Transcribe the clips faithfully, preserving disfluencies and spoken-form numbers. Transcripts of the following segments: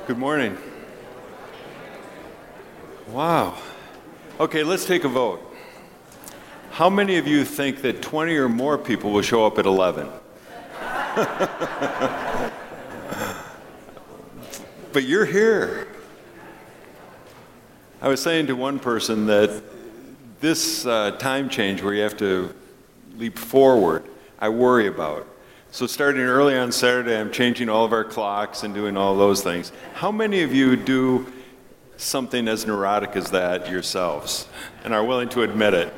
Good morning. Wow. Okay, let's take a vote. How many of you think that twenty or more people will show up at eleven? But you're here. I was saying to one person that this uh, time change where you have to leap forward, I worry about. So starting early on Saturday, I'm changing all of our clocks and doing all those things. How many of you do something as neurotic as that yourselves and are willing to admit it?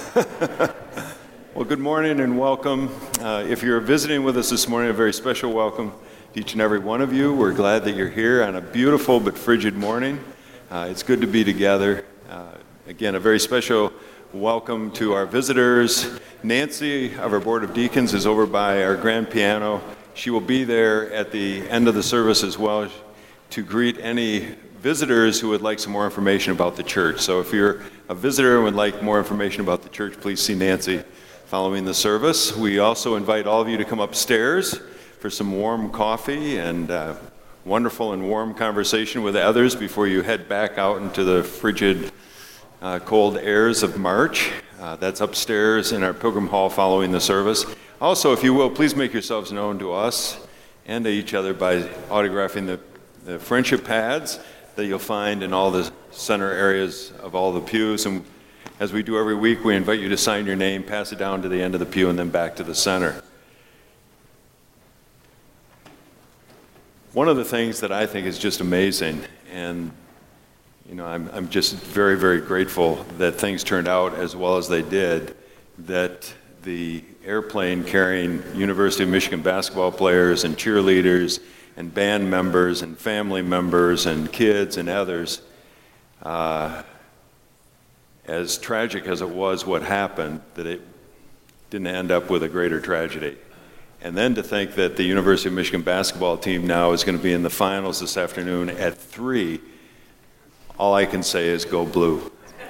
Well, good morning and welcome. Uh, if you're visiting with us this morning, a very special welcome to each and every one of you. We're glad that you're here on a beautiful but frigid morning. Uh, it's good to be together. Uh, again, a very special welcome to our visitors. Nancy of our Board of Deacons is over by our grand piano. She will be there at the end of the service as well to greet any visitors who would like some more information about the church. So if you're a visitor and would like more information about the church, please see Nancy following the service. We also invite all of you to come upstairs for some warm coffee and uh, wonderful and warm conversation with others before you head back out into the frigid Uh, cold airs of March. Uh, that's upstairs in our Pilgrim Hall following the service. Also, if you will, please make yourselves known to us and to each other by autographing the, the friendship pads that you'll find in all the center areas of all the pews. And as we do every week, we invite you to sign your name, pass it down to the end of the pew, and then back to the center. One of the things that I think is just amazing, and You know, I'm, I'm just very, very grateful that things turned out as well as they did, that the airplane carrying University of Michigan basketball players and cheerleaders and band members and family members and kids and others, uh, as tragic as it was what happened, that it didn't end up with a greater tragedy. And then to think that the University of Michigan basketball team now is going to be in the finals this afternoon at three. All I can say is go blue.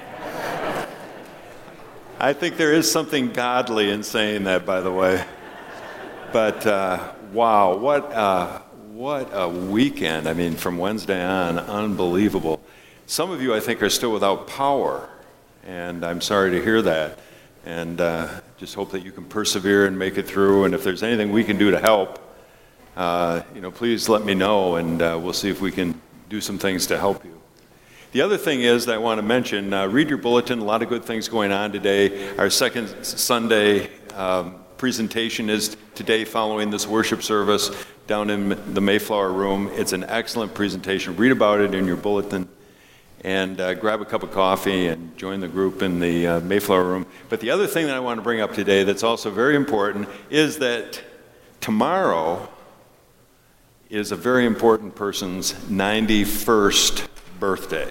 I think there is something godly in saying that, by the way. But uh, wow, what uh, what a weekend. I mean, from Wednesday on, unbelievable. Some of you, I think, are still without power, and I'm sorry to hear that. And uh, just hope that you can persevere and make it through. And if there's anything we can do to help, uh, you know, please let me know, and uh, we'll see if we can do some things to help you. The other thing is that I want to mention, uh, read your bulletin, a lot of good things going on today. Our second Sunday um, presentation is today following this worship service down in the Mayflower Room. It's an excellent presentation. Read about it in your bulletin and uh, grab a cup of coffee and join the group in the uh, Mayflower Room. But the other thing that I want to bring up today that's also very important is that tomorrow is a very important person's ninety-first birthday.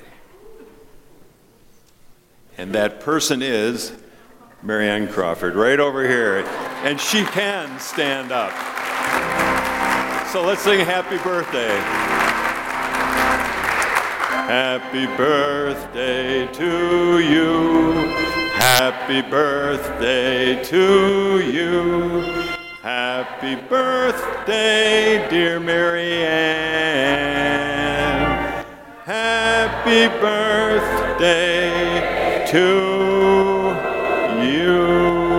And that person is Marianne Crawford, right over here. And she can stand up. So let's sing happy birthday. Happy birthday to you. Happy birthday to you. Happy birthday, dear Marianne. Happy birthday to you.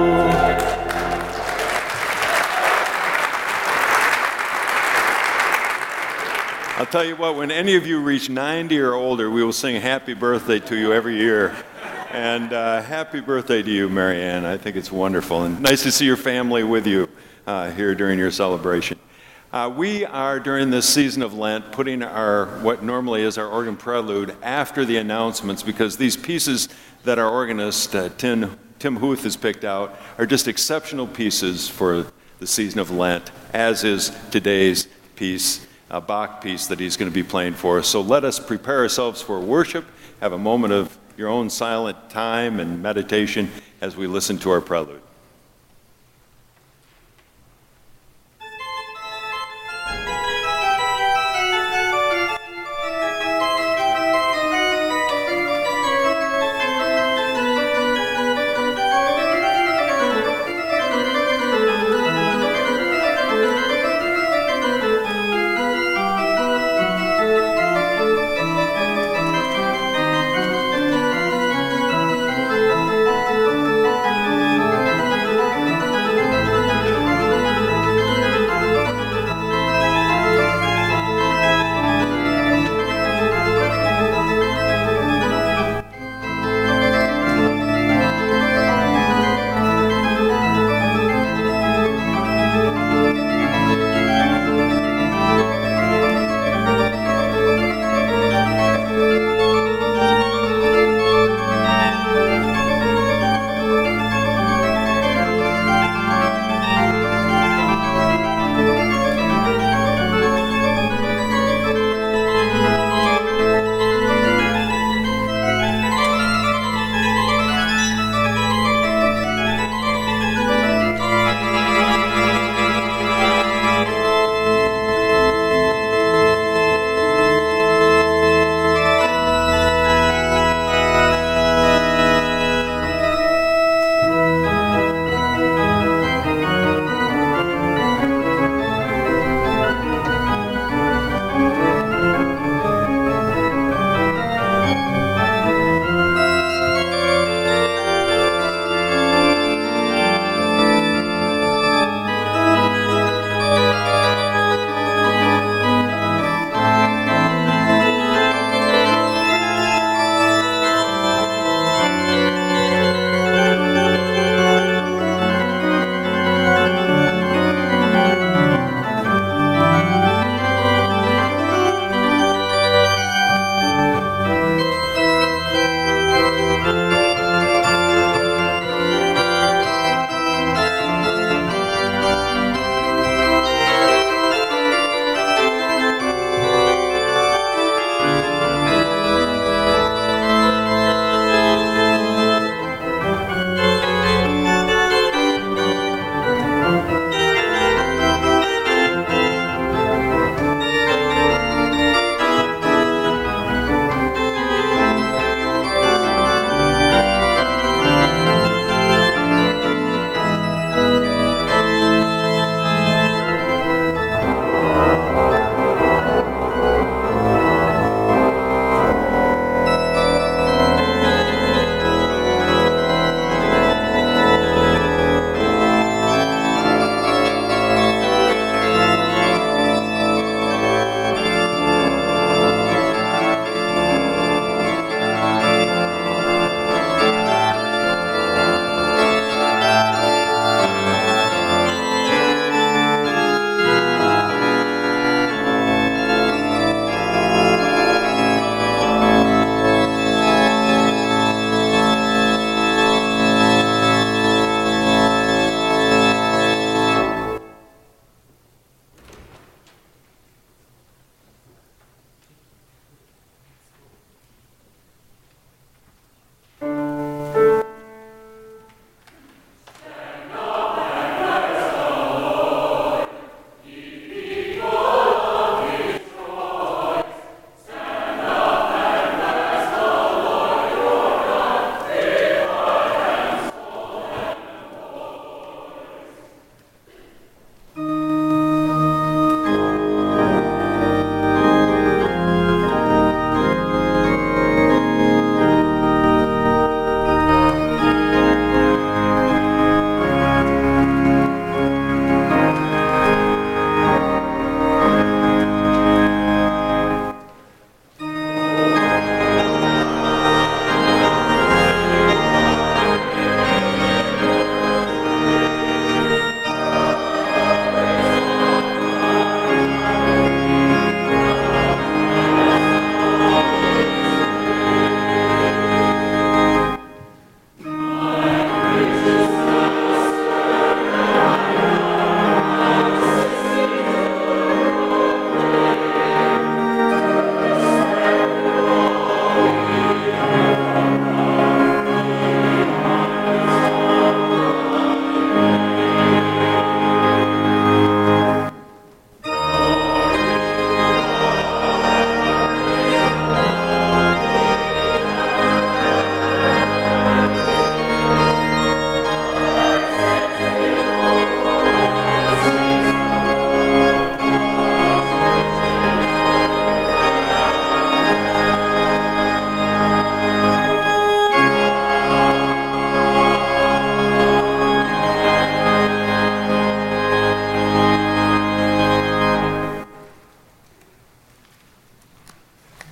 I'll tell you what, when any of you reach ninety or older, we will sing happy birthday to you every year. And uh, happy birthday to you, Marianne. I think it's wonderful. And nice to see your family with you uh, here during your celebration. Uh, we are, during this season of Lent, putting our what normally is our organ prelude after the announcements, because these pieces that our organist, uh, Tim, Tim Huth, has picked out are just exceptional pieces for the season of Lent, as is today's piece, a Bach piece that he's going to be playing for us. So let us prepare ourselves for worship, have a moment of your own silent time and meditation as we listen to our prelude.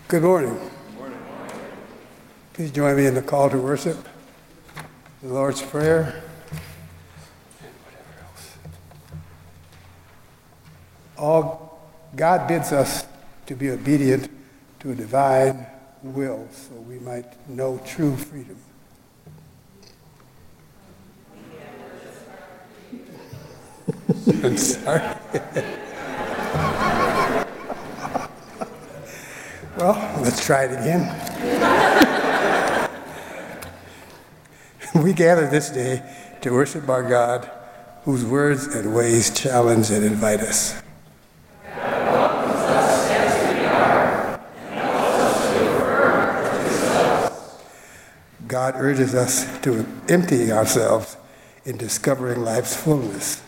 Good morning. Good morning. Please join me in the call to worship, the Lord's Prayer, and whatever else. All God bids us to be obedient to a divine will so we might know true freedom. I'm sorry. Well, let's try it again. We gather this day to worship our God, whose words and ways challenge and invite us. God urges us to empty ourselves in discovering life's fullness.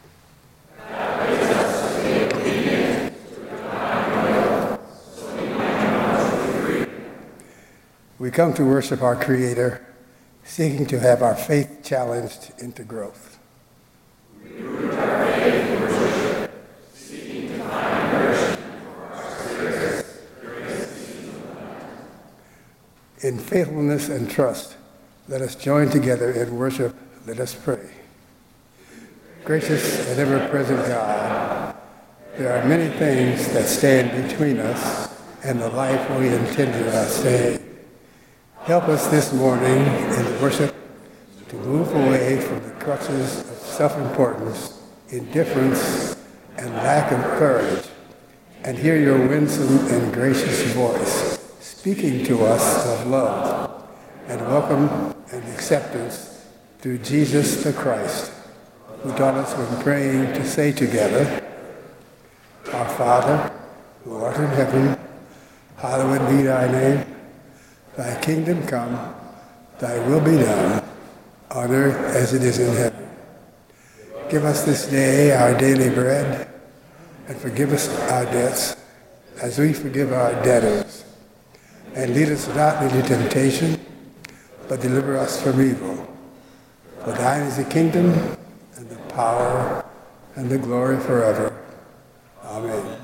We come to worship our Creator, seeking to have our faith challenged into growth. We root our faith in worship, seeking to find nourishment for our spirits during this season of Lent. In faithfulness and trust, let us join together in worship. Let us pray. Gracious and ever-present God, there are many things that stand between us and the life we intend to sustain. Help us this morning in the worship to move away from the crutches of self-importance, indifference, and lack of courage, and hear your winsome and gracious voice speaking to us of love and welcome and acceptance through Jesus the Christ, who taught us when praying to say together, Our Father, who art in heaven, hallowed be thy name. Thy kingdom come, thy will be done, on earth as it is in heaven. Give us this day our daily bread, and forgive us our debts, as we forgive our debtors. And lead us not into temptation, but deliver us from evil. For thine is the kingdom, and the power, and the glory forever. Amen.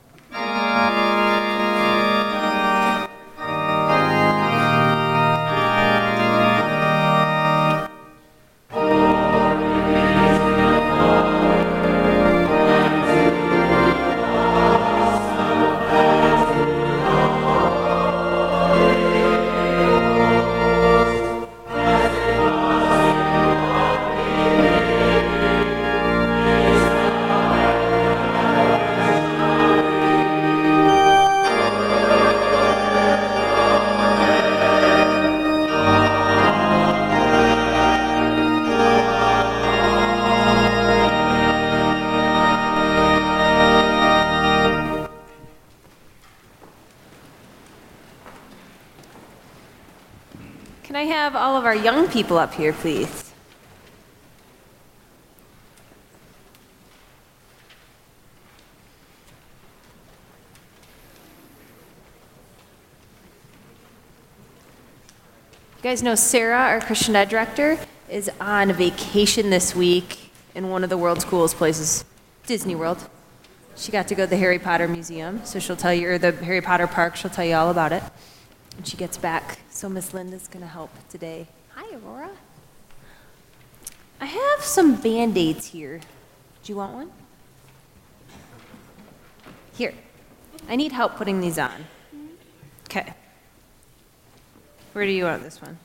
Can I have all of our young people up here, please? You guys know Sarah, our Christian Ed director, is on vacation this week in one of the world's coolest places, Disney World. She got to go to the Harry Potter Museum, so she'll tell you, or the Harry Potter Park, she'll tell you all about it when she gets back. So Miss Linda's going to help today. Hi, Aurora. I have some Band-Aids here. Do you want one? Here. I need help putting these on. Okay. Where do you want this one?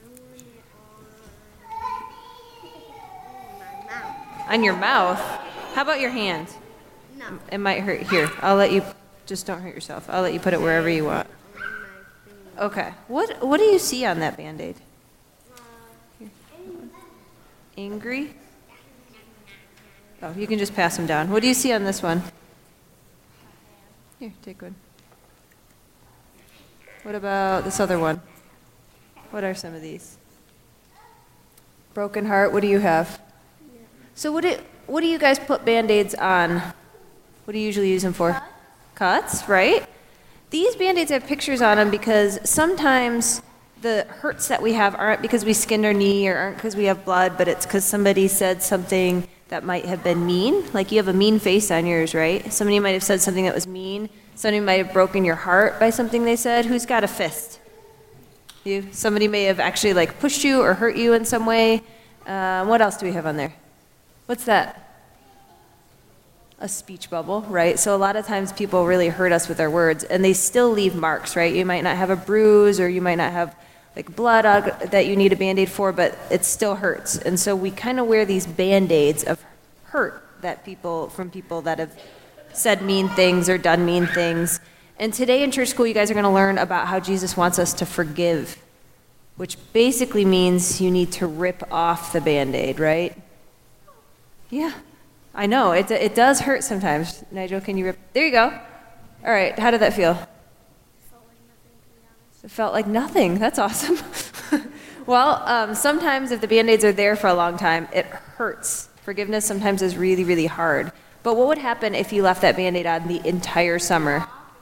On your mouth? How about your hand? No. It might hurt. Here, I'll let you, just don't hurt yourself. I'll let you put it wherever you want. Okay. What What do you see on that Band-Aid? Here. Angry? Oh, you can just pass them down. What do you see on this one? Here, take one. What about this other one? What are some of these? Broken heart. What do you have? So what do, what do you guys put Band-Aids on? What do you usually use them for? Cuts, right? These Band-Aids have pictures on them because sometimes the hurts that we have aren't because we skinned our knee or aren't because we have blood, but it's because somebody said something that might have been mean. Like you have a mean face on yours, right? Somebody might have said something that was mean. Somebody might have broken your heart by something they said. Who's got a fist? You. Somebody may have actually like pushed you or hurt you in some way. Uh, what else do we have on there? What's that? A speech bubble, right? So a lot of times people really hurt us with their words, and they still leave marks, right? You might not have a bruise, or you might not have like blood that you need a Band-Aid for, but it still hurts. And so we kind of wear these Band-Aids of hurt that people, from people that have said mean things or done mean things. And today in church school, you guys are going to learn about how Jesus wants us to forgive, which basically means you need to rip off the Band-Aid, right? Yeah, I know. It, it does hurt sometimes. Nigel, can you rip? There you go. All right, how did that feel? It felt like nothing. That's awesome. Well, um, sometimes if the Band-Aids are there for a long time, it hurts. Forgiveness sometimes is really, really hard. But what would happen if you left that Band-Aid on the entire summer?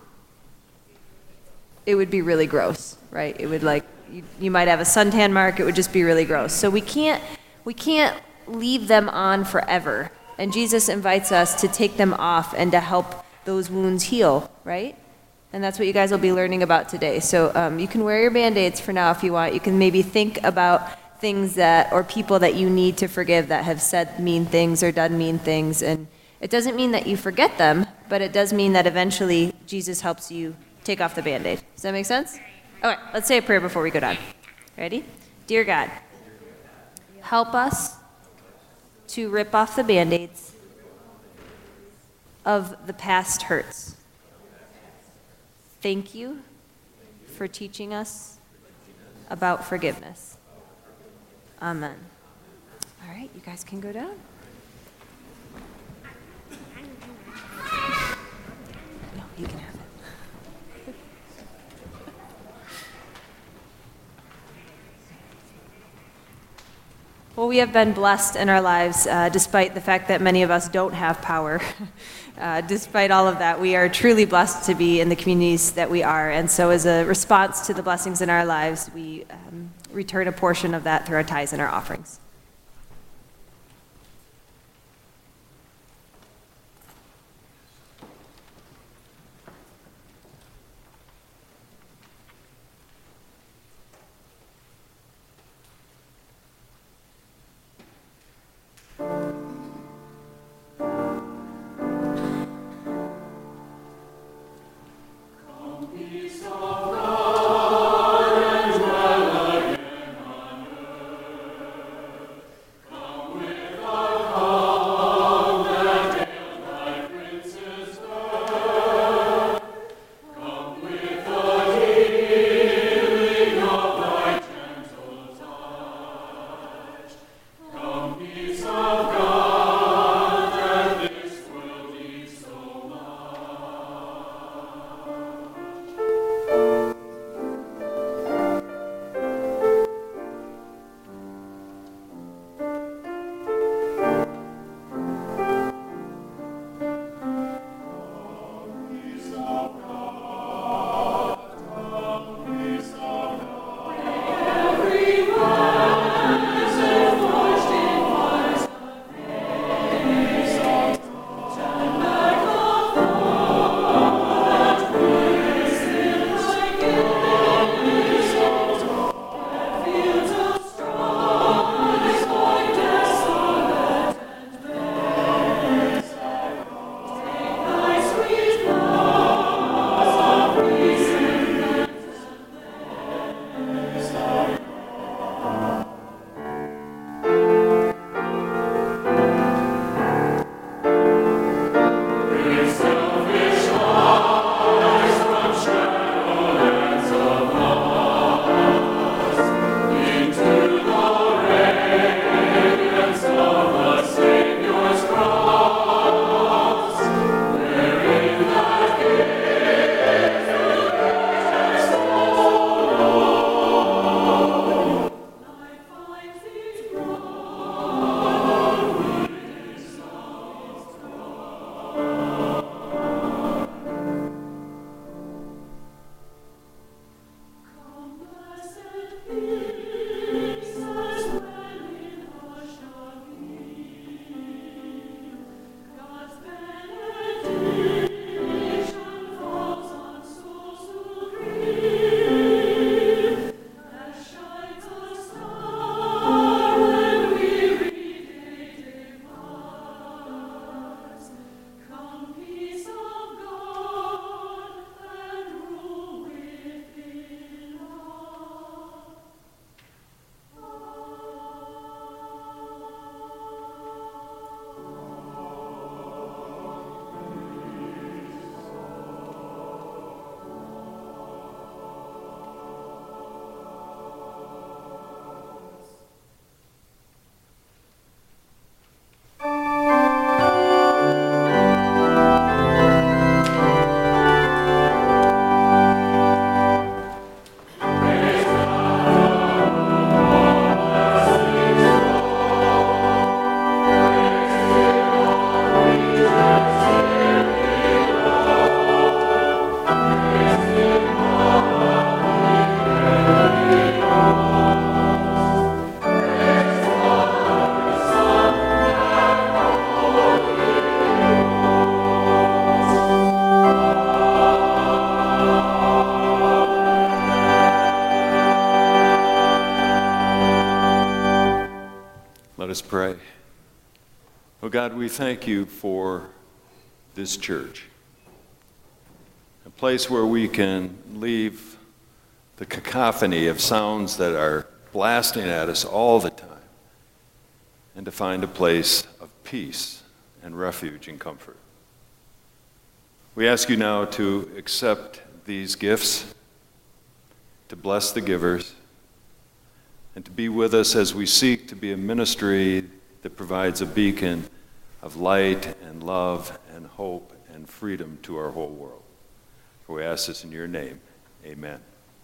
It would be really gross, right? It would like, you, you might have a suntan mark. It would just be really gross. So we can't, we can't leave them on forever. And Jesus invites us to take them off and to help those wounds heal, right? And that's what you guys will be learning about today. So um, you can wear your Band-Aids for now if you want. You can maybe think about things that, or people that you need to forgive that have said mean things or done mean things. And it doesn't mean that you forget them, but it does mean that eventually Jesus helps you take off the Band-Aid. Does that make sense? All right, let's say a prayer before we go down. Ready? Dear God, help us to rip off the Band-Aids of the past hurts. Thank you for teaching us about forgiveness. Amen. All right, you guys can go down. No, you can have it. Well, we have been blessed in our lives, uh, despite the fact that many of us don't have power. uh, despite all of that, we are truly blessed to be in the communities that we are. And so as a response to the blessings in our lives, we um, return a portion of that through our tithes and our offerings. Oh God, we thank you for this church, a place where we can leave the cacophony of sounds that are blasting at us all the time, and to find a place of peace and refuge and comfort. We ask you now to accept these gifts, to bless the givers, and to be with us as we seek to be a ministry that provides a beacon of light and love and hope and freedom to our whole world. For we ask this in your name. Amen.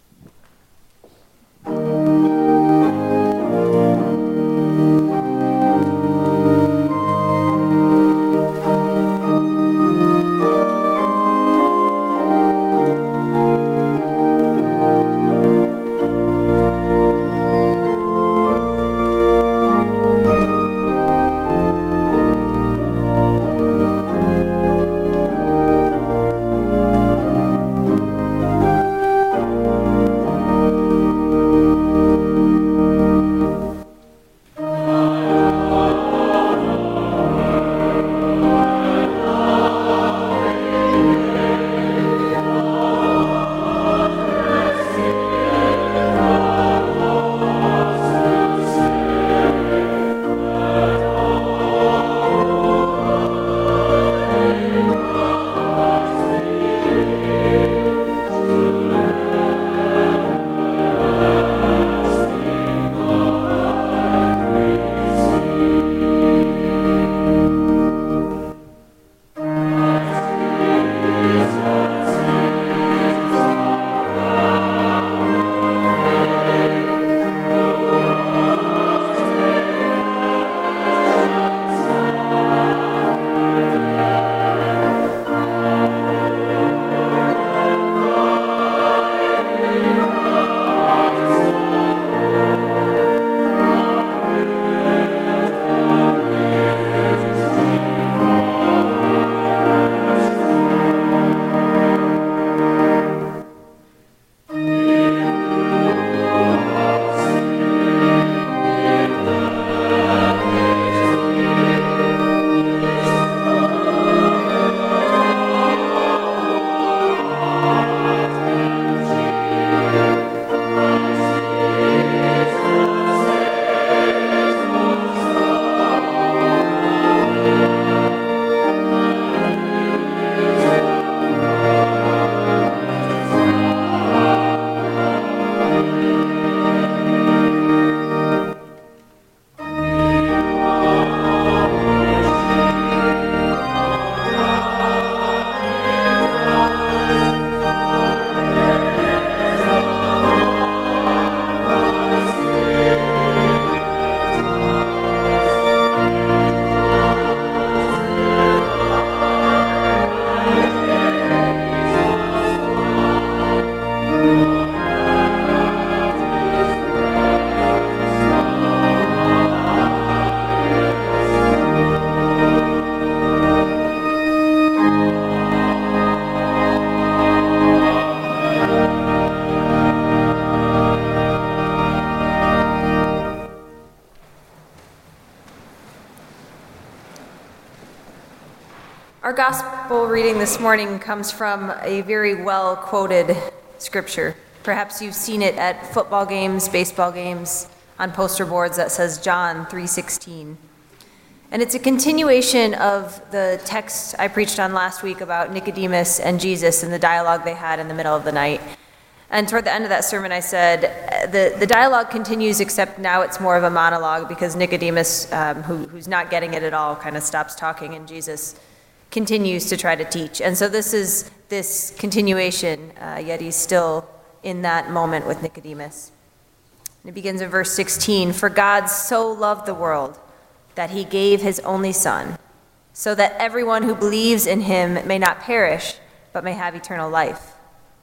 Our gospel reading this morning comes from a very well-quoted scripture. Perhaps you've seen it at football games, baseball games, on poster boards that says John three sixteen. And it's a continuation of the text I preached on last week about Nicodemus and Jesus and the dialogue they had in the middle of the night. And toward the end of that sermon, I said, the, the dialogue continues, except now it's more of a monologue because Nicodemus, um, who, who's not getting it at all, kind of stops talking, and Jesus continues to try to teach. And so this is this continuation, uh, yet he's still in that moment with Nicodemus. And it begins in verse sixteen, "For God so loved the world that he gave his only Son, so that everyone who believes in him may not perish, but may have eternal life.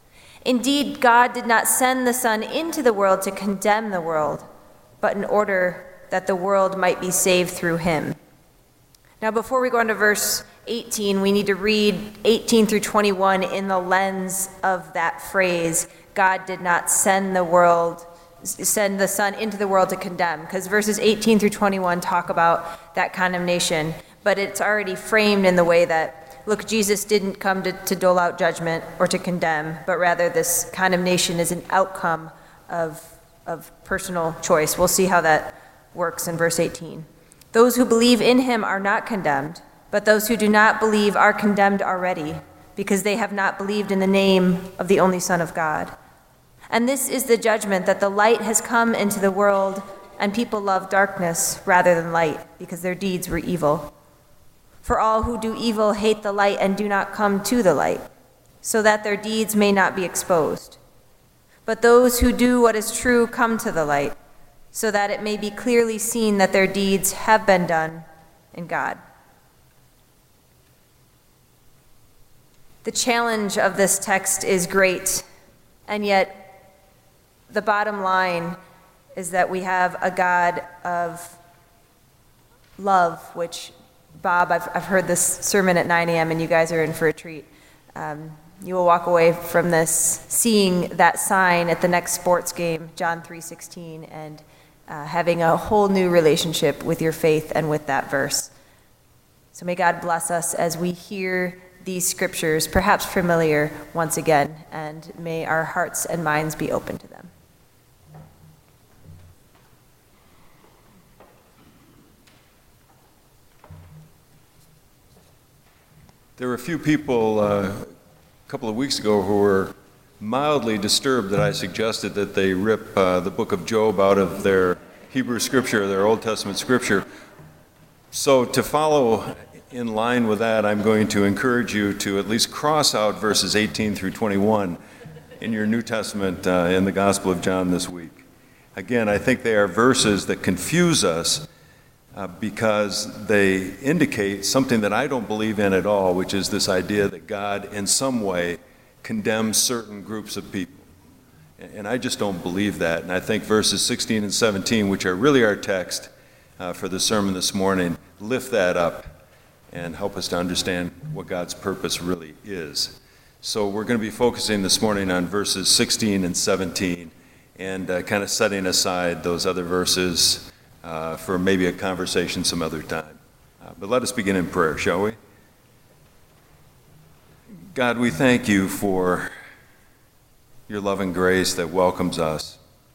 Indeed, God did not send the Son into the world to condemn the world, but in order that the world might be saved through him." Now, before we go on to verse eighteen, we need to read eighteen through twenty-one in the lens of that phrase, God did not send the world, send the Son into the world to condemn, because verses eighteen through twenty-one talk about that condemnation. but it's already framed in the way that, look, Jesus didn't come to, to dole out judgment or to condemn, but rather this condemnation is an outcome of, of personal choice. We'll see how that works in verse eighteen. Those who believe in him are not condemned, but those who do not believe are condemned already, because they have not believed in the name of the only Son of God. And this is the judgment, that the light has come into the world, and people love darkness rather than light, because their deeds were evil. For all who do evil hate the light and do not come to the light, so that their deeds may not be exposed. But those who do what is true come to the light, so that it may be clearly seen that their deeds have been done in God. The challenge of this text is great, and yet the bottom line is that we have a God of love, which, Bob, I've, I've heard this sermon at nine a.m. and you guys are in for a treat. Um, you will walk away from this seeing that sign at the next sports game, John three sixteen, and uh, having a whole new relationship with your faith and with that verse. So may God bless us as we hear these scriptures, perhaps familiar once again, and may our hearts and minds be open to them. There were a few people uh, a couple of weeks ago who were mildly disturbed that I suggested that they rip uh, the book of Job out of their Hebrew scripture, their Old Testament scripture. So to follow in line with that, I'm going to encourage you to at least cross out verses eighteen through twenty-one in your New Testament uh, in the Gospel of John this week. Again, I think they are verses that confuse us uh, because they indicate something that I don't believe in at all, which is this idea that God in some way condemns certain groups of people. And I just don't believe that. And I think verses sixteen and seventeen, which are really our text uh, for the sermon this morning, lift that up and help us to understand what God's purpose really is. So we're going to be focusing this morning on verses sixteen and seventeen and uh, kind of setting aside those other verses uh, for maybe a conversation some other time. Uh, but let us begin in prayer, shall we? God, we thank you for your loving grace that welcomes us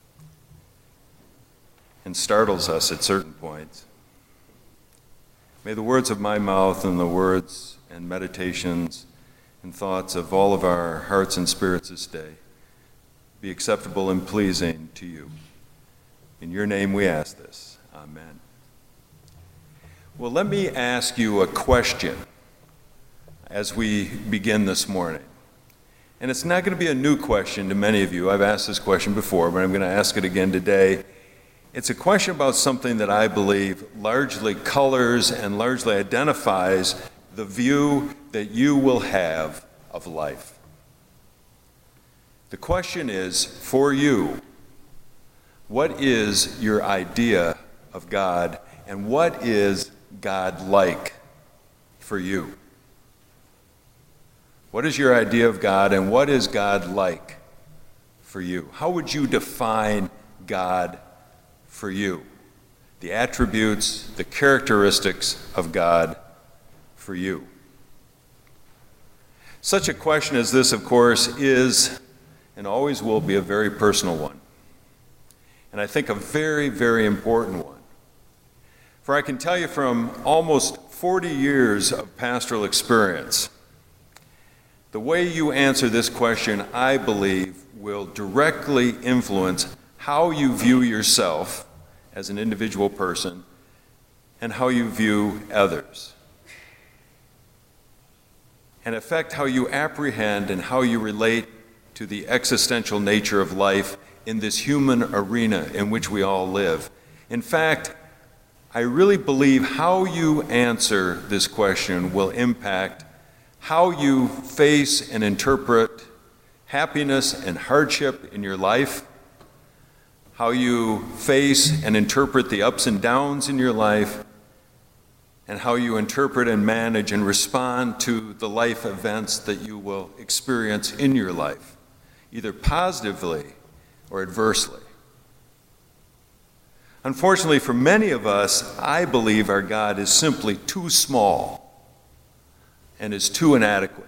and startles us at certain points. May the words of my mouth and the words and meditations and thoughts of all of our hearts and spirits this day be acceptable and pleasing to you. In your name we ask this. Amen. Well, let me ask you a question as we begin this morning. And it's not going to be a new question to many of you. I've asked this question before, but I'm going to ask it again today. It's a question about something that I believe largely colors and largely identifies the view that you will have of life. The question is, for you, what is your idea of God, and what is God like for you? What is your idea of God, and what is God like for you? How would you define God for you? The attributes, the characteristics of God for you. Such a question as this, of course, is and always will be a very personal one. And I think a very, very important one. For I can tell you from almost forty years of pastoral experience, the way you answer this question, I believe, will directly influence how you view yourself as an individual person and how you view others, and affect how you apprehend and how you relate to the existential nature of life in this human arena in which we all live. In fact, I really believe how you answer this question will impact how you face and interpret happiness and hardship in your life, how you face and interpret the ups and downs in your life, and how you interpret and manage and respond to the life events that you will experience in your life, either positively or adversely. Unfortunately, for many of us, I believe our God is simply too small and is too inadequate.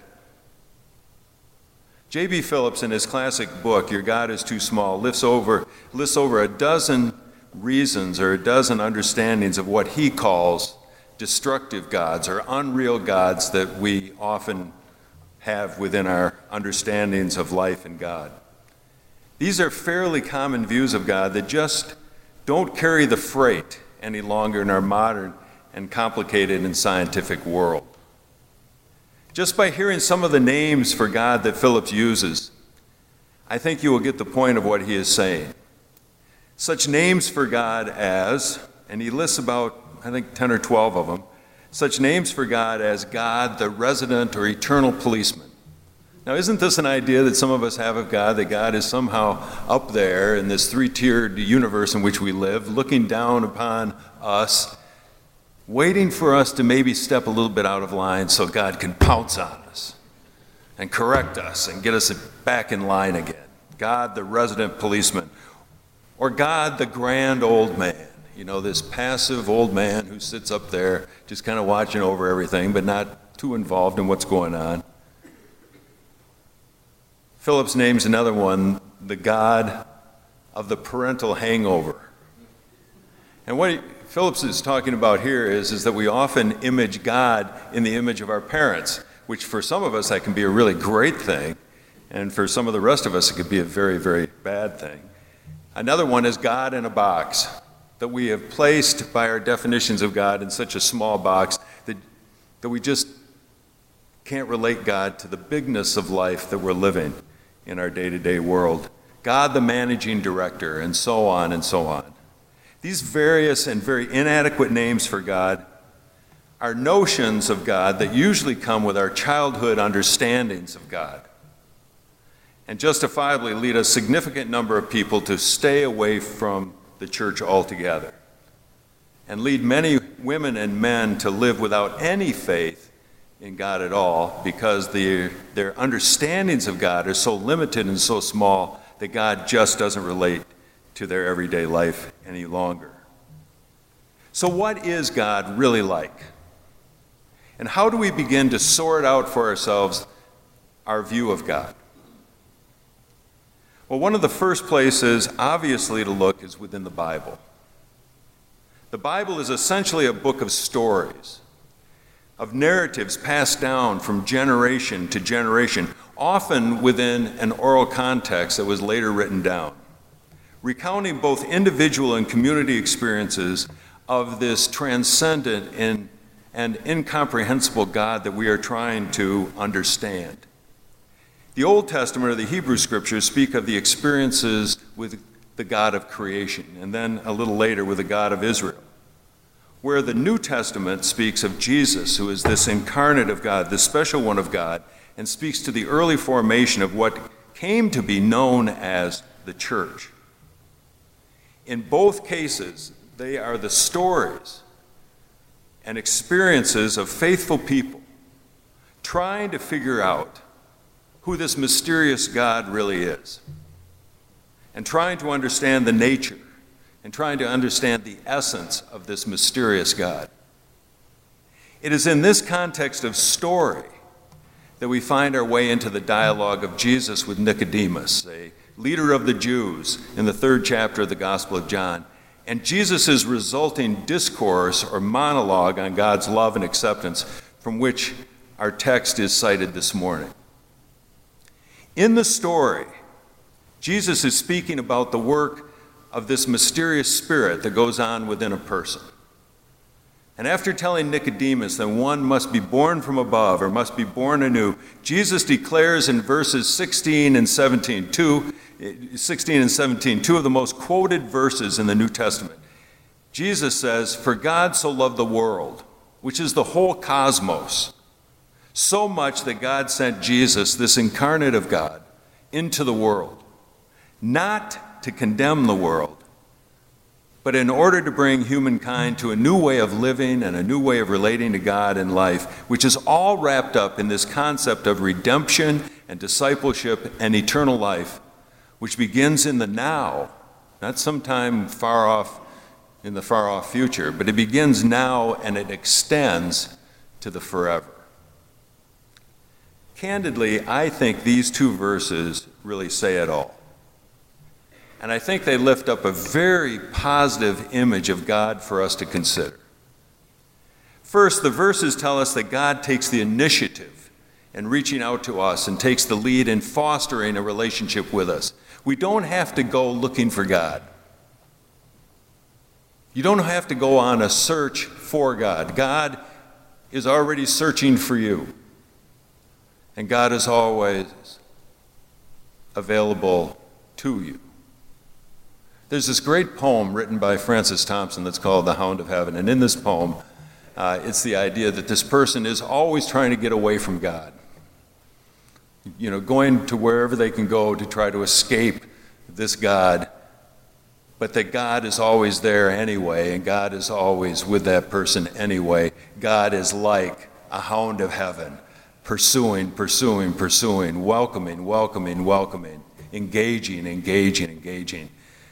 J B. Phillips, in his classic book, Your God is Too Small, lists over, lists over a dozen reasons or a dozen understandings of what he calls destructive gods or unreal gods that we often have within our understandings of life and God. These are fairly common views of God that just don't carry the freight any longer in our modern and complicated and scientific world. Just by hearing some of the names for God that Phillips uses, I think you will get the point of what he is saying. Such names for God as, and he lists about, I think, ten or twelve of them, such names for God as God, the resident or eternal policeman. Now, isn't this an idea that some of us have of God, that God is somehow up there in this three-tiered universe in which we live, looking down upon us, waiting for us to maybe step a little bit out of line so God can pounce on us and correct us and get us back in line again? God, the resident policeman. Or God, the grand old man. You know, this passive old man who sits up there just kind of watching over everything, but not too involved in what's going on. Phillips names another one, the God of the parental hangover. And what he, Phillips is talking about here is, is that we often image God in the image of our parents, which for some of us that can be a really great thing, and for some of the rest of us it could be a very, very bad thing. Another one is God in a box, that we have placed by our definitions of God in such a small box that, that we just can't relate God to the bigness of life that we're living in our day-to-day world. God, the managing director, and so on and so on. These various and very inadequate names for God are notions of God that usually come with our childhood understandings of God, and justifiably lead a significant number of people to stay away from the church altogether, and lead many women and men to live without any faith in God at all, because the, their understandings of God are so limited and so small that God just doesn't relate to their everyday life any longer. So what is God really like? And how do we begin to sort out for ourselves our view of God? Well, one of the first places, obviously, to look is within the Bible. The Bible is essentially a book of stories, of narratives passed down from generation to generation, often within an oral context that was later written down, recounting both individual and community experiences of this transcendent and, and incomprehensible God that we are trying to understand. The Old Testament or the Hebrew Scriptures speak of the experiences with the God of creation, and then a little later with the God of Israel, where the New Testament speaks of Jesus, who is this incarnate of God, this special one of God, and speaks to the early formation of what came to be known as the church. In both cases, they are the stories and experiences of faithful people trying to figure out who this mysterious God really is, and trying to understand the nature and trying to understand the essence of this mysterious God. It is in this context of story that we find our way into the dialogue of Jesus with Nicodemus, a leader of the Jews, in the third chapter of the Gospel of John, and Jesus' resulting discourse or monologue on God's love and acceptance, from which our text is cited this morning. In the story, Jesus is speaking about the work of this mysterious spirit that goes on within a person. And after telling Nicodemus that one must be born from above or must be born anew, Jesus declares in verses sixteen and seventeen, two, sixteen and seventeen, two of the most quoted verses in the New Testament. Jesus says, "For God so loved the world," which is the whole cosmos, so much that God sent Jesus, this incarnate of God, into the world, not to condemn the world, but in order to bring humankind to a new way of living and a new way of relating to God in life, which is all wrapped up in this concept of redemption and discipleship and eternal life, which begins in the now, not sometime far off in the far-off future, but it begins now and it extends to the forever. Candidly, I think these two verses really say it all. And I think they lift up a very positive image of God for us to consider. First, the verses tell us that God takes the initiative in reaching out to us and takes the lead in fostering a relationship with us. We don't have to go looking for God. You don't have to go on a search for God. God is already searching for you. And God is always available to you. There's this great poem written by Francis Thompson that's called The Hound of Heaven. And in this poem, uh, it's the idea that this person is always trying to get away from God. You know, going to wherever they can go to try to escape this God, but that God is always there anyway, and God is always with that person anyway. God is like a hound of heaven, pursuing, pursuing, pursuing, welcoming, welcoming, welcoming, engaging, engaging, engaging.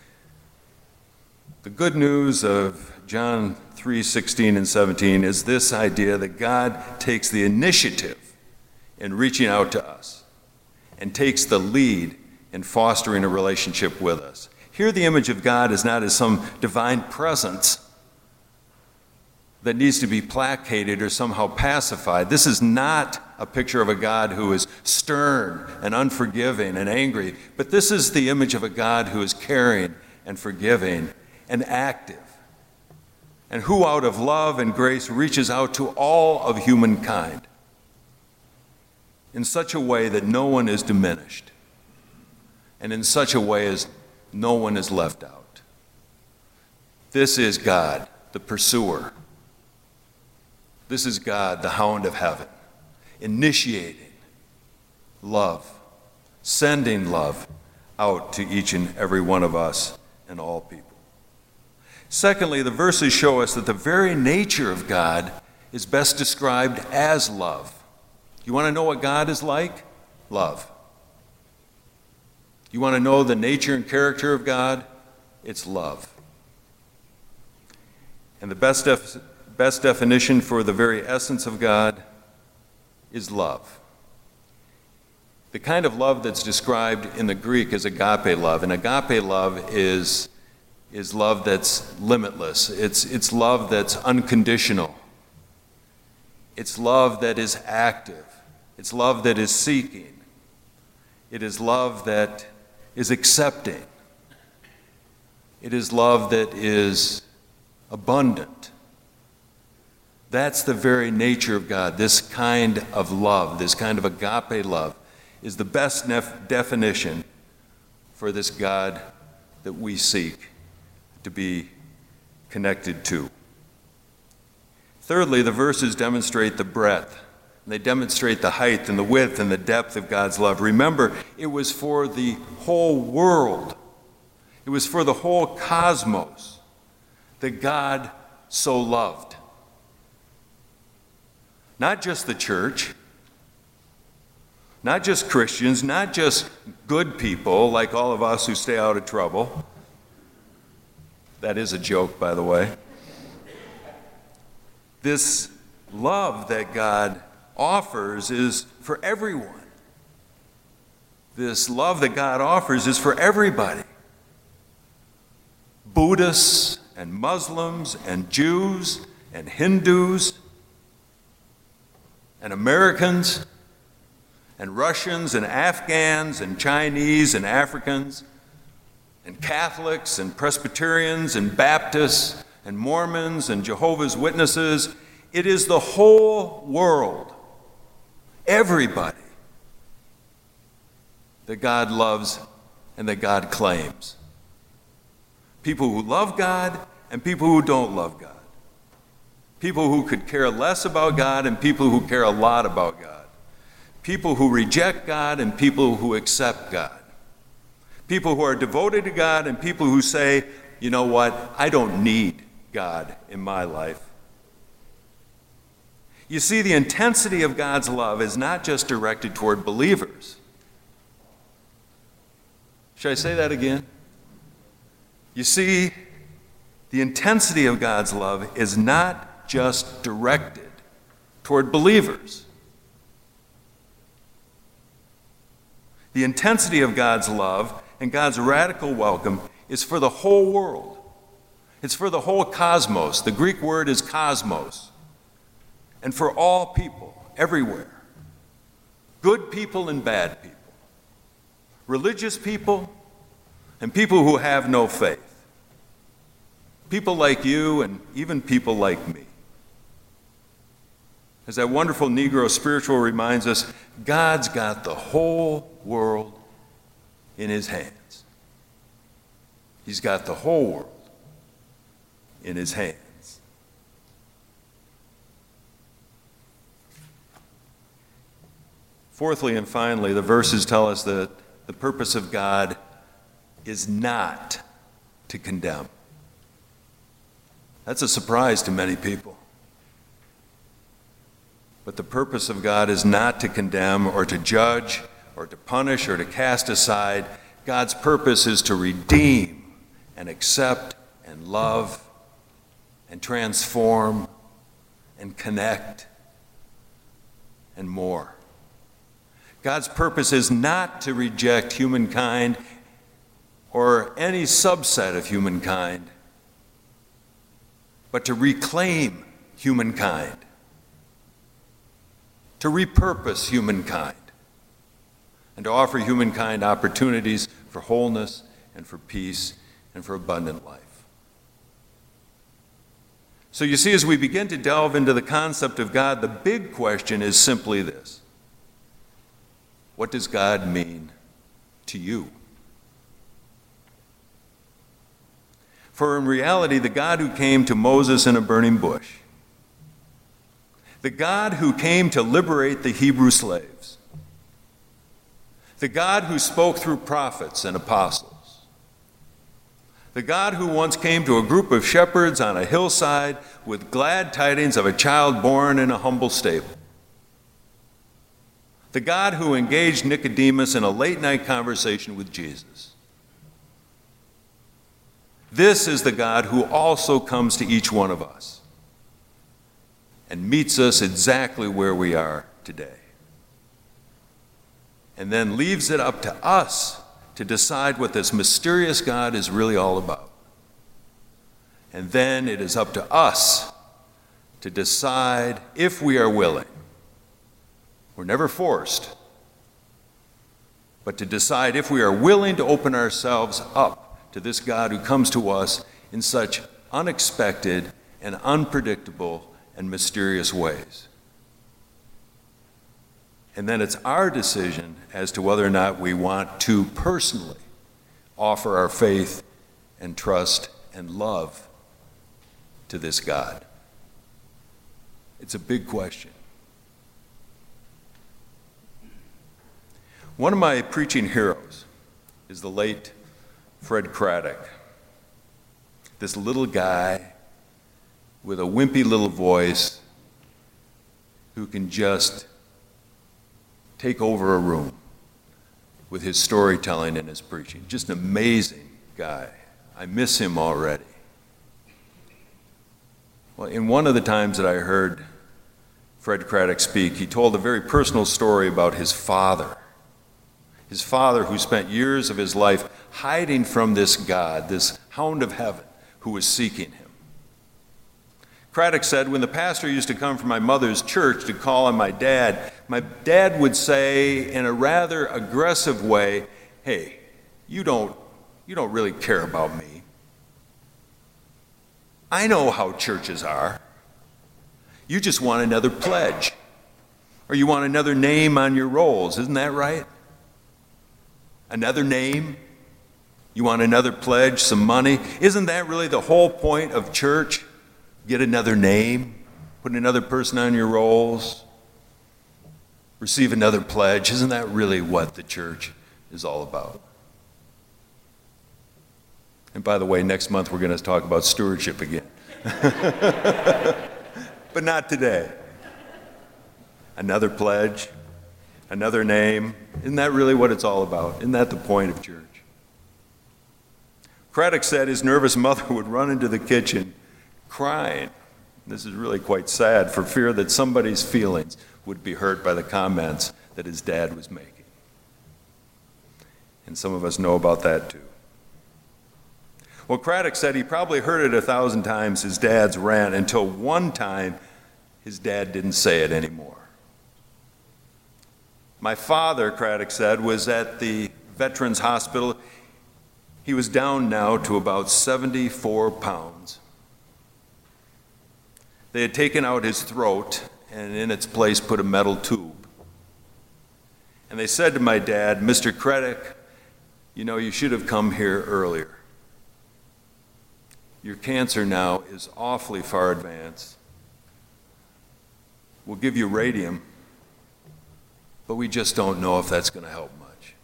The good news of John three sixteen and seventeen is this idea that God takes the initiative in reaching out to us and takes the lead in fostering a relationship with us. Here the image of God is not as some divine presence that needs to be placated or somehow pacified. This is not a picture of a God who is stern and unforgiving and angry, but this is the image of a God who is caring and forgiving and active, and who out of love and grace reaches out to all of humankind in such a way that no one is diminished, and in such a way as no one is left out. This is God, the pursuer. This is God, the hound of heaven, initiating love, sending love out to each and every one of us and all people. Secondly, the verses show us that the very nature of God is best described as love. You want to know what God is like? Love. You want to know the nature and character of God? It's love. And the best, def- best definition for the very essence of God is love. The kind of love that's described in the Greek is agape love. And agape love is, is love that's limitless. It's, it's love that's unconditional. It's love that is active. It's love that is seeking. It is love that is accepting. It is love that is abundant. That's the very nature of God. This kind of love, this kind of agape love, is the best nef- definition for this God that we seek to be connected to. Thirdly, the verses demonstrate the breadth. They demonstrate the height and the width and the depth of God's love. Remember, it was for the whole world. It was for the whole cosmos that God so loved. Not just the church, not just Christians, not just good people like all of us who stay out of trouble. That is a joke, by the way. This love that God offers is for everyone. This love that God offers is for everybody. Buddhists and Muslims and Jews and Hindus and Americans and Russians and Afghans and Chinese and Africans and Catholics and Presbyterians and Baptists and Mormons and Jehovah's Witnesses. It is the whole world. Everybody that God loves and that God claims. People who love God and people who don't love God. People who could care less about God and people who care a lot about God. People who reject God and people who accept God. People who are devoted to God and people who say, you know what, I don't need God in my life. You see, the intensity of God's love is not just directed toward believers. Should I say that again? You see, The intensity of God's love is not just directed toward believers. The intensity of God's love and God's radical welcome is for the whole world. It's for the whole cosmos. The Greek word is cosmos. And for all people, everywhere. Good people and bad people. Religious people and people who have no faith. People like you and even people like me. As that wonderful Negro spiritual reminds us, God's got the whole world in his hands. He's got the whole world in his hands. Fourthly and finally, the verses tell us that the purpose of God is not to condemn. That's a surprise to many people. But the purpose of God is not to condemn or to judge or to punish or to cast aside. God's purpose is to redeem and accept and love and transform and connect and more. God's purpose is not to reject humankind or any subset of humankind, but to reclaim humankind, to repurpose humankind, and to offer humankind opportunities for wholeness and for peace and for abundant life. So you see, as we begin to delve into the concept of God, the big question is simply this: what does God mean to you? For in reality, the God who came to Moses in a burning bush, the God who came to liberate the Hebrew slaves, the God who spoke through prophets and apostles, the God who once came to a group of shepherds on a hillside with glad tidings of a child born in a humble stable, the God who engaged Nicodemus in a late-night conversation with Jesus. This is the God who also comes to each one of us and meets us exactly where we are today, and then leaves it up to us to decide what this mysterious God is really all about. And then it is up to us to decide if we are willing. We're never forced, but to decide if we are willing to open ourselves up to this God who comes to us in such unexpected and unpredictable and mysterious ways. And then it's our decision as to whether or not we want to personally offer our faith and trust and love to this God. It's a big question. One of my preaching heroes is the late Fred Craddock, this little guy with a wimpy little voice who can just take over a room with his storytelling and his preaching. Just an amazing guy. I miss him already. Well, in one of the times that I heard Fred Craddock speak, he told a very personal story about his father. His father, who spent years of his life hiding from this God, this hound of heaven, who was seeking him. Craddock said, when the pastor used to come from my mother's church to call on my dad, my dad would say in a rather aggressive way, "Hey, you don't, you don't really care about me. I know how churches are. You just want another pledge, or you want another name on your rolls, isn't that right? Another name? You want another pledge, some money? Isn't that really the whole point of church? Get another name, put another person on your rolls, receive another pledge. Isn't that really what the church is all about?" And by the way, next month we're going to talk about stewardship again. But not today. Another pledge, another name. Isn't that really what it's all about? Isn't that the point of church? Craddock said his nervous mother would run into the kitchen crying. This is really quite sad, for fear that somebody's feelings would be hurt by the comments that his dad was making. And some of us know about that too. Well, Craddock said he probably heard it a thousand times, his dad's rant, until one time his dad didn't say it anymore. My father, Craddock said, was at the Veterans Hospital. He was down now to about seventy-four pounds. They had taken out his throat and in its place put a metal tube. And they said to my dad, "Mister Craddock, you know, you should have come here earlier. Your cancer now is awfully far advanced. We'll give you radium, but we just don't know if that's going to help much."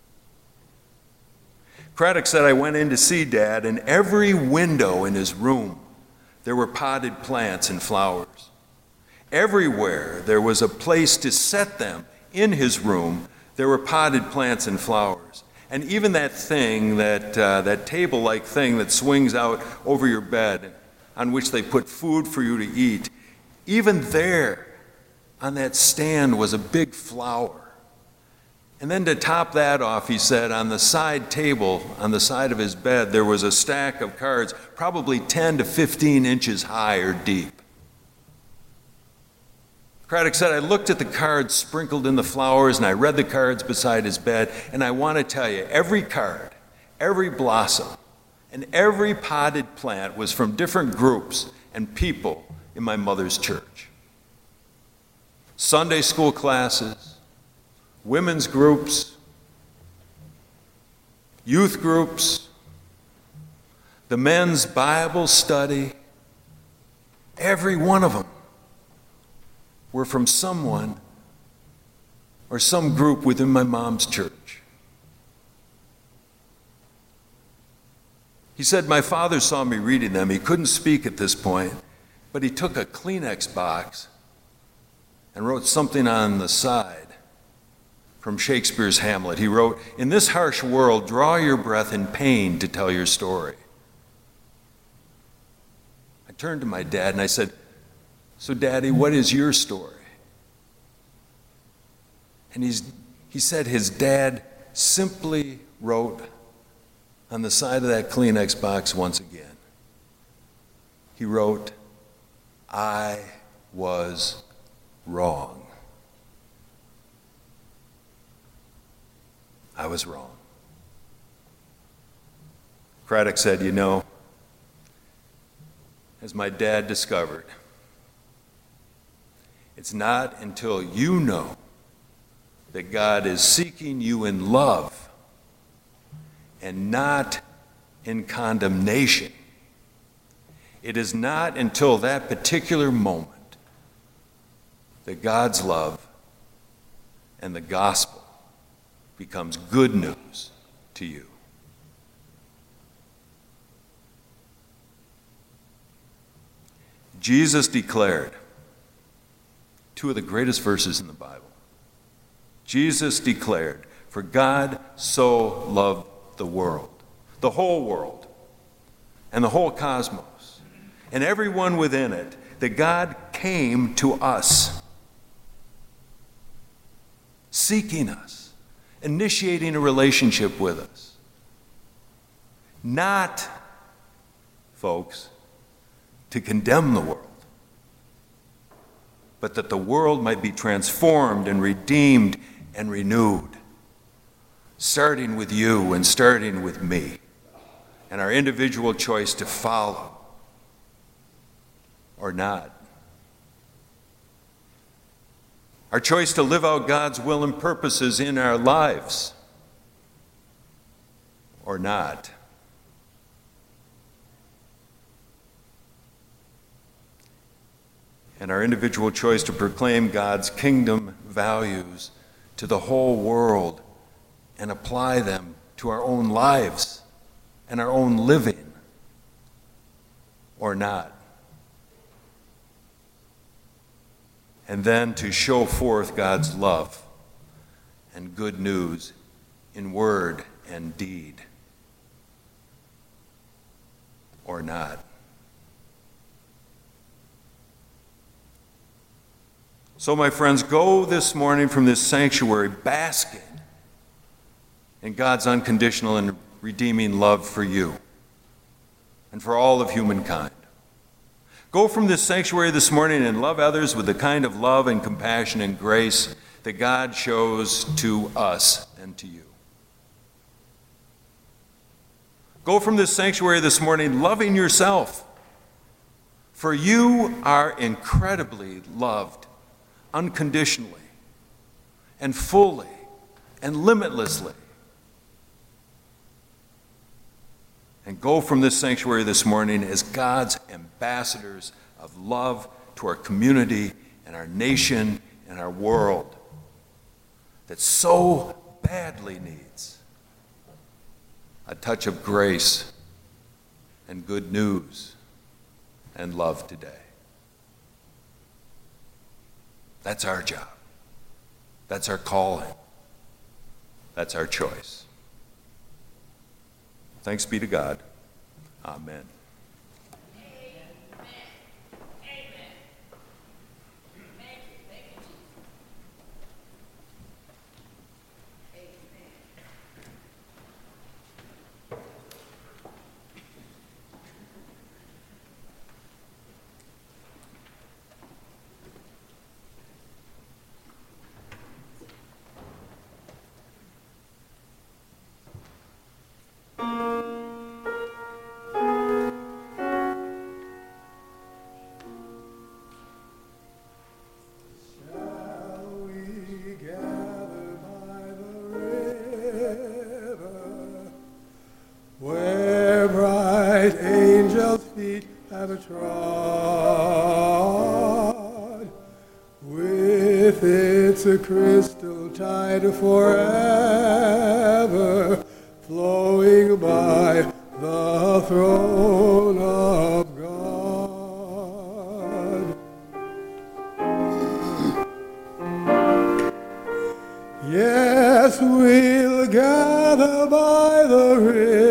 Craddock said, I went in to see Dad, and every window in his room, there were potted plants and flowers. Everywhere there was a place to set them in his room, there were potted plants and flowers. And even that thing, that, uh, that table-like thing that swings out over your bed, on which they put food for you to eat, even there on that stand was a big flower. And then to top that off, he said, on the side table, on the side of his bed, there was a stack of cards, probably ten to fifteen inches high or deep. Craddock said, I looked at the cards sprinkled in the flowers, and I read the cards beside his bed, and I want to tell you, every card, every blossom, and every potted plant was from different groups and people in my mother's church. Sunday school classes, women's groups, youth groups, the men's Bible study, every one of them were from someone or some group within my mom's church. He said, my father saw me reading them. He couldn't speak at this point, but he took a Kleenex box and wrote something on the side from Shakespeare's Hamlet. He wrote, in this harsh world, draw your breath in pain to tell your story. I turned to my dad and I said, so Daddy, what is your story? And he's, he said his dad simply wrote on the side of that Kleenex box once again. He wrote, I was wrong. I was wrong. Craddock said, you know, as my dad discovered, it's not until you know that God is seeking you in love and not in condemnation. It is not until that particular moment that God's love and the gospel becomes good news to you. Jesus declared two of the greatest verses in the Bible. Jesus declared, for God so loved the world, the whole world, and the whole cosmos, and everyone within it, that God came to us, seeking us, initiating a relationship with us. Not, folks, to condemn the world, but that the world might be transformed and redeemed and renewed, starting with you and starting with me, and our individual choice to follow or not. Our choice to live out God's will and purposes in our lives or not. And our individual choice to proclaim God's kingdom values to the whole world and apply them to our own lives and our own living, or not. And then to show forth God's love and good news in word and deed. or not. So, my friends, go this morning from this sanctuary basking in God's unconditional and redeeming love for you and for all of humankind. Go from this sanctuary this morning and love others with the kind of love and compassion and grace that God shows to us and to you. Go from this sanctuary this morning loving yourself, for you are incredibly loved, unconditionally, and fully, and limitlessly. And go from this sanctuary this morning as God's ambassadors of love to our community and our nation and our world that so badly needs a touch of grace and good news and love today. That's our job. That's our calling. That's our choice. Thanks be to God. Amen. trod with its a crystal tide forever flowing by the throne of God. Yes, we'll gather by the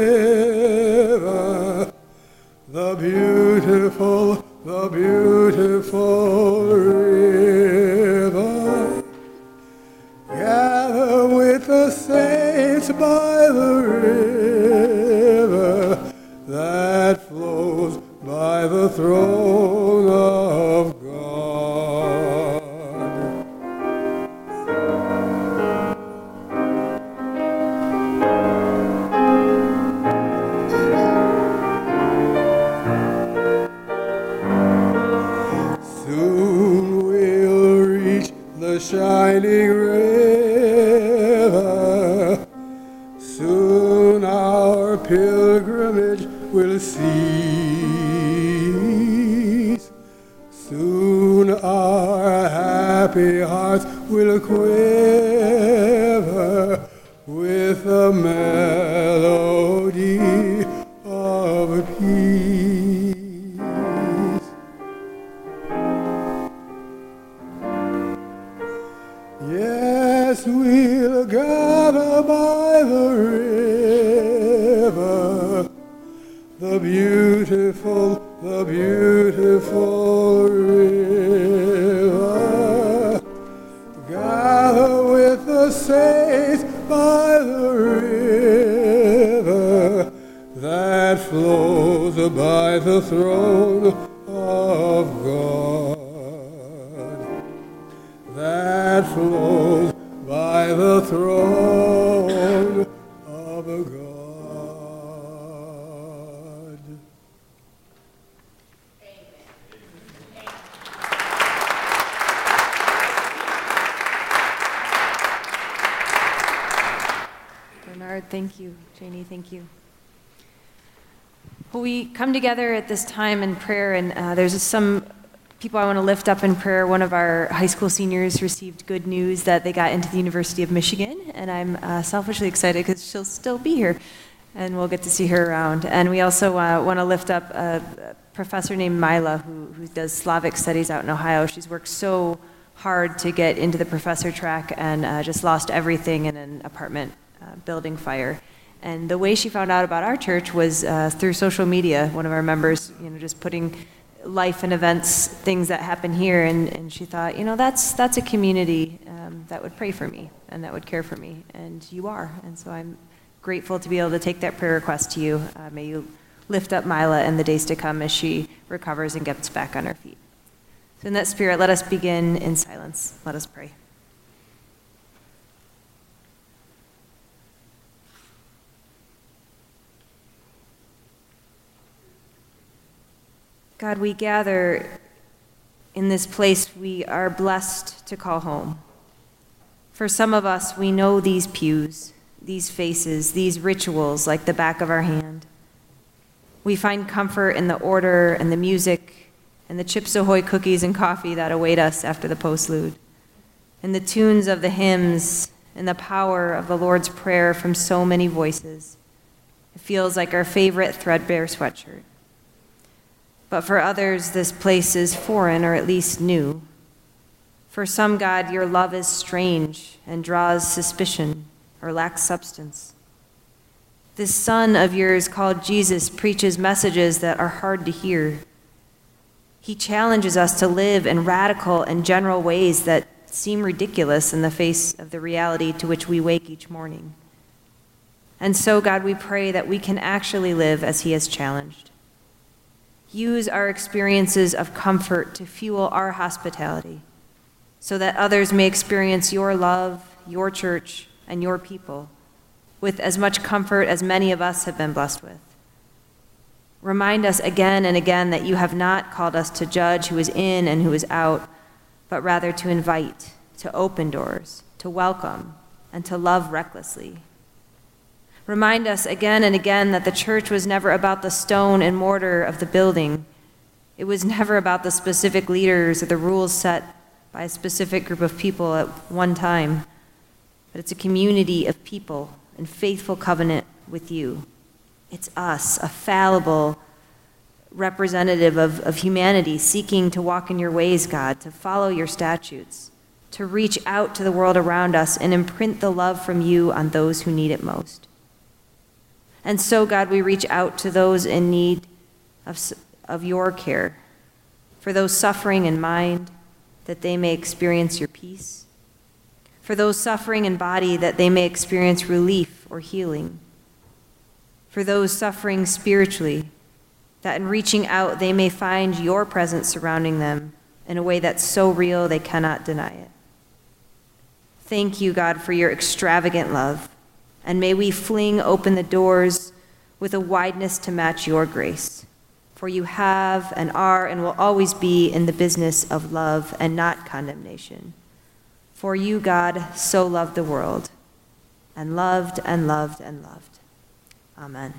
river, the beautiful, the beautiful river. Gather with the saints by the river that flows by the throne of God. Soon we'll reach the shining river. Soon our pilgrimage will cease. Soon our happy hearts will quiver with the melody of peace. Yes, we'll gather by the river, the beautiful, the beautiful river. Gather with the saints by the river that flows by the throne of God. That flows by the throne of God. Bernard, thank you. Janie, thank you. Well, we come together at this time in prayer, and uh, there's some people I want to lift up in prayer. One of our high school seniors received good news that they got into the University of Michigan, and I'm uh, selfishly excited because she'll still be here, and we'll get to see her around. And we also uh, want to lift up a professor named Mila who, who does Slavic studies out in Ohio. She's worked so hard to get into the professor track and uh, just lost everything in an apartment uh, building fire. And the way she found out about our church was uh, through social media. One of our members, you know, just putting life and events, things that happen here, and, and she thought, you know, that's that's a community um, that would pray for me and that would care for me, and you are. And so I'm grateful to be able to take that prayer request to you. Uh, may you lift up Mila in the days to come as she recovers and gets back on her feet. So in that spirit, let us begin in silence. Let us pray. God, we gather in this place we are blessed to call home. For some of us, we know these pews, these faces, these rituals like the back of our hand. We find comfort in the order and the music and the Chips Ahoy cookies and coffee that await us after the postlude, and the tunes of the hymns and the power of the Lord's Prayer from so many voices. It feels like our favorite threadbare sweatshirt. But for others, this place is foreign or at least new. For some, God, your love is strange and draws suspicion or lacks substance. This Son of yours called Jesus preaches messages that are hard to hear. He challenges us to live in radical and general ways that seem ridiculous in the face of the reality to which we wake each morning. And so, God, we pray that we can actually live as he has challenged. Use our experiences of comfort to fuel our hospitality so that others may experience your love, your church, and your people with as much comfort as many of us have been blessed with. Remind us again and again that you have not called us to judge who is in and who is out, but rather to invite, to open doors, to welcome, and to love recklessly. Remind us again and again that the church was never about the stone and mortar of the building. It was never about the specific leaders or the rules set by a specific group of people at one time. But it's a community of people in faithful covenant with you. It's us, a fallible representative of, of humanity seeking to walk in your ways, God, to follow your statutes, to reach out to the world around us and imprint the love from you on those who need it most. And so, God, we reach out to those in need of, of your care, for those suffering in mind, that they may experience your peace, for those suffering in body, that they may experience relief or healing, for those suffering spiritually, that in reaching out they may find your presence surrounding them in a way that's so real they cannot deny it. Thank you, God, for your extravagant love. And may we fling open the doors with a wideness to match your grace. For you have and are and will always be in the business of love and not condemnation. For you, God, so loved the world, and loved and loved and loved. Amen.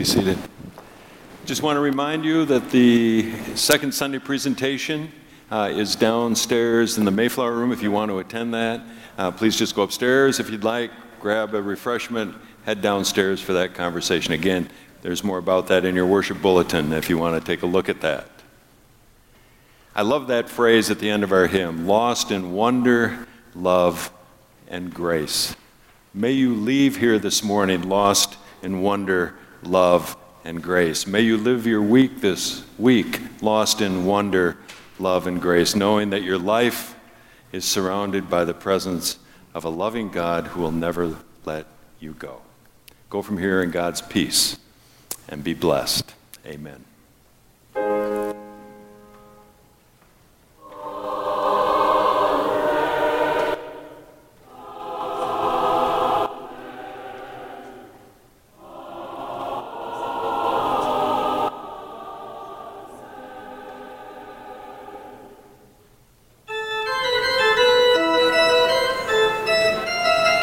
be seated. Just want to remind you that the second Sunday presentation uh, is downstairs in the Mayflower Room. If you want to attend that, uh, please just go upstairs. If you'd like, grab a refreshment, head downstairs for that conversation. Again, there's more about that in your worship bulletin if you want to take a look at that. I love that phrase at the end of our hymn, lost in wonder, love, and grace. May you leave here this morning lost in wonder, love, and grace. May you live your week this week lost in wonder, love, and grace, knowing that your life is surrounded by the presence of a loving God who will never let you go. Go from here in God's peace and be blessed. Amen.